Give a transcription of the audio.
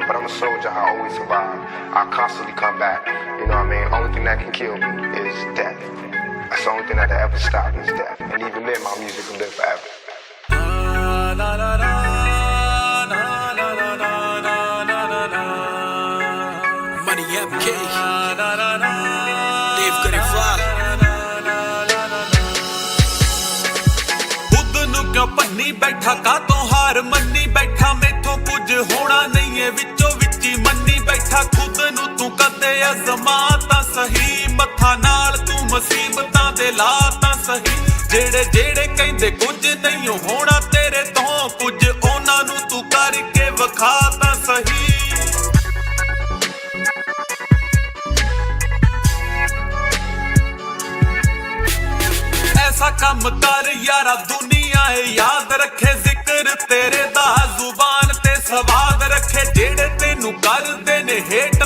but I'm a soldier, I always survive. I constantly come back, you know what I mean? Only thing that can kill me is death. That's the only thing that'll ever stop me is death. And even then, my music will live forever. Money MK, Dave Goody Fly. खुद नू क्यों भन्नी बैठा कातों हार मन्नी बैठा मैथों कुछ होना नहीं है विचों विची मन्नी बैठा खुद नू तू कदे अज़मा तां सही मत्था नाल तू मुसीबतां दे ला तां सही जेड़े जेड़े कहंदे कुछ नहीं होना तेरे तो कुछ उन्हां नू तू करके विखा तां सही ऐसा कम कर यारा दुनिया है याद रखे जिक्र तेरे दा जुबान ते सवाद रखे जेड़े तेनू कर दे ने हेट